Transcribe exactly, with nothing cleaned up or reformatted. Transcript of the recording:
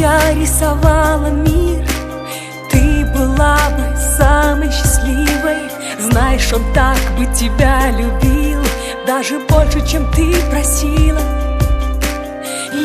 я рисовала мир, ты была бы самой счастливой. Знаешь, он так бы тебя любил, даже больше, чем ты просила.